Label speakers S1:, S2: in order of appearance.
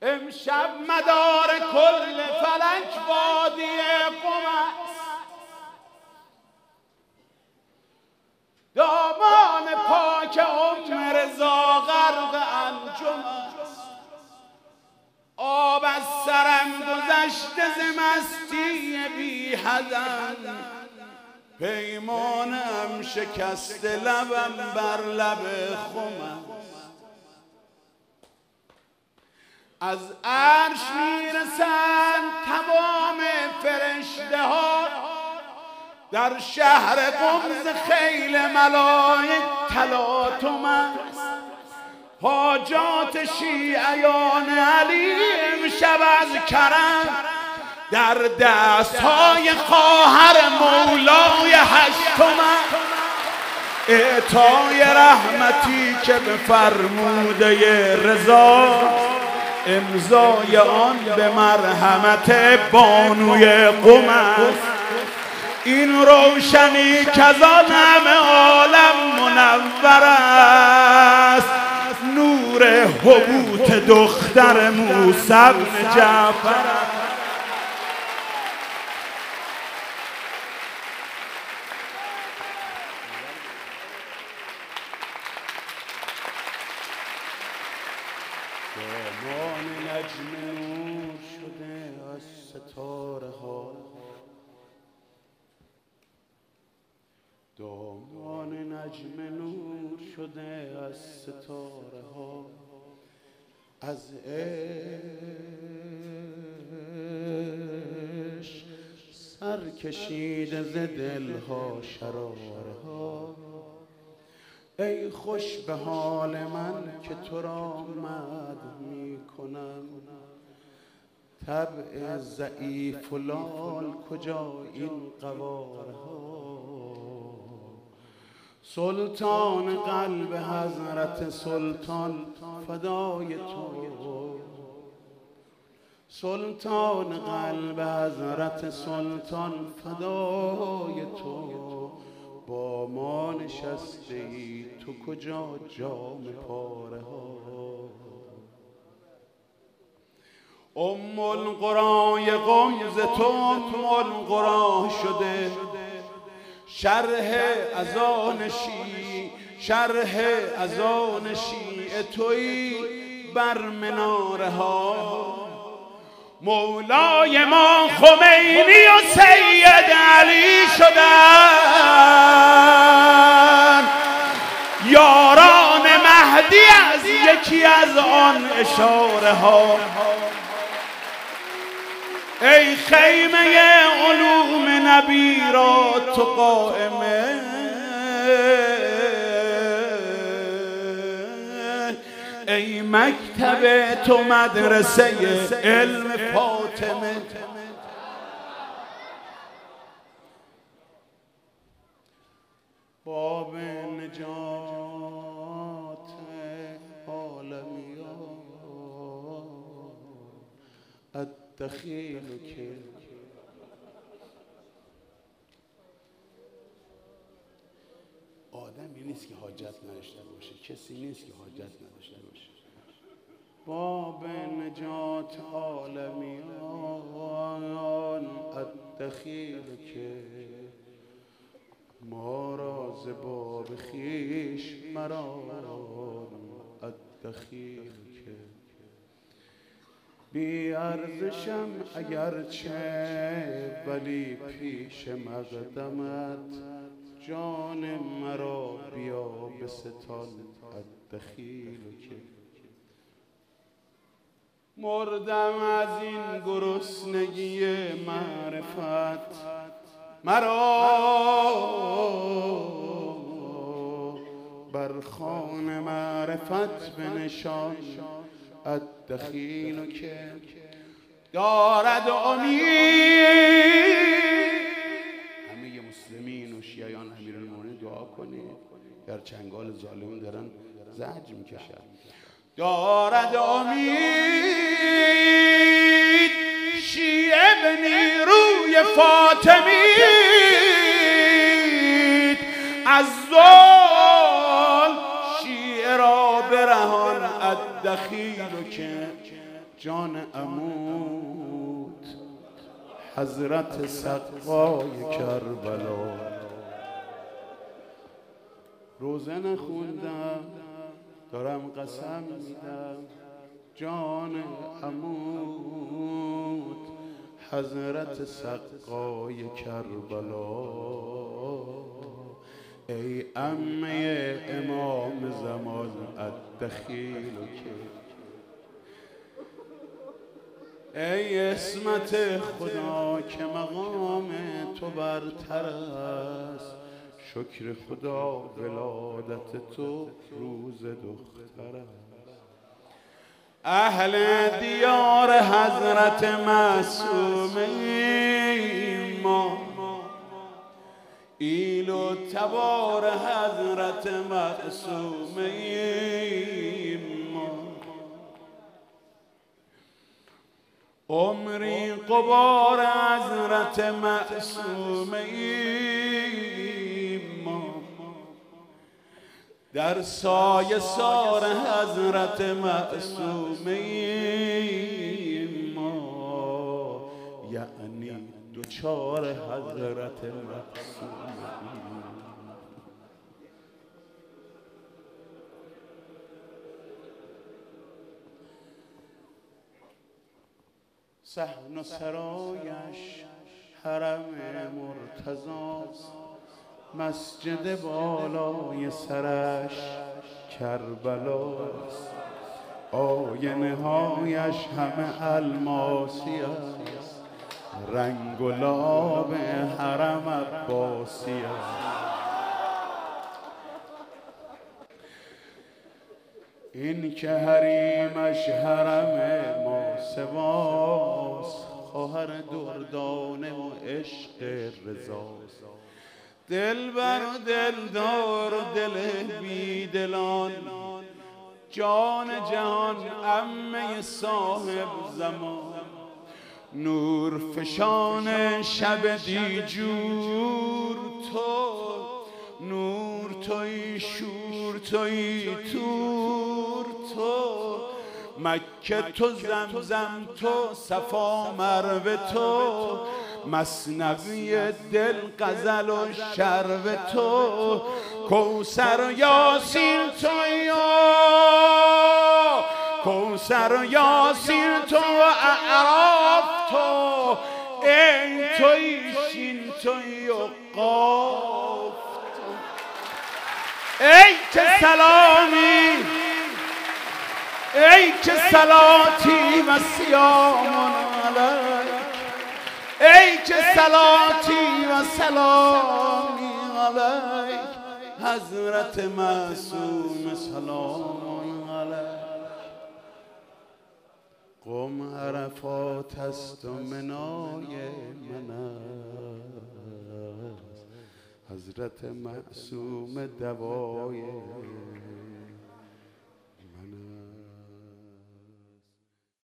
S1: امشب مدار کل فلک وادی قم است، دامان پاک رضا غرق انجم است. آب از سرم گذشته ز مستی بی حدن، پیمانم شکسته لبم بر لب خم است. از عرش میرسند تمام فرشته ها، در شهر قم ز خیل ملائک تلاطم است. حاجات شیعیان علی امشب از کرم، در دستهای خواهر مولای هشتم است. اعطای رحمتی که به فرموده رضا، امضای آن به مرحمت بانوی قم است. این روشنی که از آن همه عالم منور است، نور حبوط دختر موسی بن جعفر است. دامان نجم نور شده از ستاره ها، دامان نجم نور شده از ستاره ها. از عشق سر کشیده ز دلها شراره ها. ای خوش به حال من که تو را مدح می کنم، طبع ضعیف و لال کجا این قواره ها. سلطان قلب حضرت سلطان فدای تو، سلطان قلب حضرت سلطان فدای تو. با ما نشسته ای تو کجا جام پاره ها. ام القرای قم ز تو ام القرا شده، شرح اذان شیعه تویی بر مناره ها. مولای ما خمینی و سید علی شدن، یاران مهدی از یکی از آن اشاره ها. ای خیمه علوم نبی را تو قائمه، ای مکتب تو مدرسه علم فاطمه. باب نجات عالمیان الدخیل که آدمی نیست که حاجت نداشته باشه، کسی نیست که حاجت نداشته باشه. باب نجات عالمیان الدخیل که ما را ز باب خویش مران الدخیل که. بی ارزشم اگرچه ولی پیش مقدمت، جان مرا بیا به ستان الدخیل که. مردم از این گرسنگی معرفت، مرا بر خوان معرفت بنشان الدخیل که. دارد امید همه مسلمین و شیعیان امیرالمومنین دعا کنید، در چنگال ظالمون دارن زجر میکشن. دارد امید شیعه به نیروی فاطمی، از ظلم شیعه را برهان الدخیل که. جان عمود حضرت سقای کربلا. روزه نخوندم دارم قسم میدم، جان عمود حضرت سقای کربلا. ای عمه امام زمان الدخیل که، ای عصمت خدا که مقام تو برتر است، شکر خدا ولادت تو روز دختر است. اهل دیار حضرت معصومه ما، ایل و تبار حضرت معصومه ما، عمری قبار حضرت معصومه ما، در سایه سار حضرت معصومه ما، یعنی دوچار حضرت معصومه. صحن و سرایش حرم مرتضاست، مسجد بالای سرش کربلاست، آینه هایش همه الماسی است، رنگ و لاب حرم عباسی است. این که حریمش حرم ماسواست، خواهر دردانه و عشق رضاست، دلبر و دلدار و دل بیدلان، جان جهان عمه صاحب زمان، نور فشان شب دیجور تو، نور توی شور توی تور تو، مکه تو زمزم تو صفا مروه تو، مثنوی دل غزل و شرب تو، کوثر و یاسین تو، کوثر و یاسین تو و اعراف تو، این توی شین توی و قاف تو. ای که سلامی، ای که صلاتی و سیام علیک، ای که صلاتی و سلامی علیک، حضرت معصوم سلام علیک. قم عرفات است و منای من است، حضرت معصوم دوای